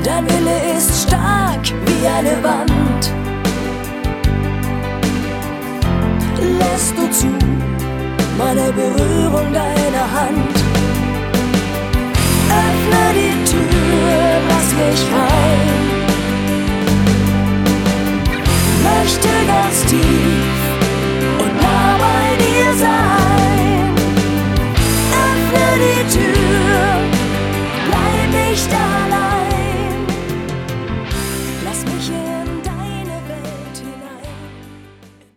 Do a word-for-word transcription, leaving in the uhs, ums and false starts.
Dein Wille ist stark wie eine Wand. Lässt du zu meine Berührung deiner Hand? Öffne die Tür, lass mich rein.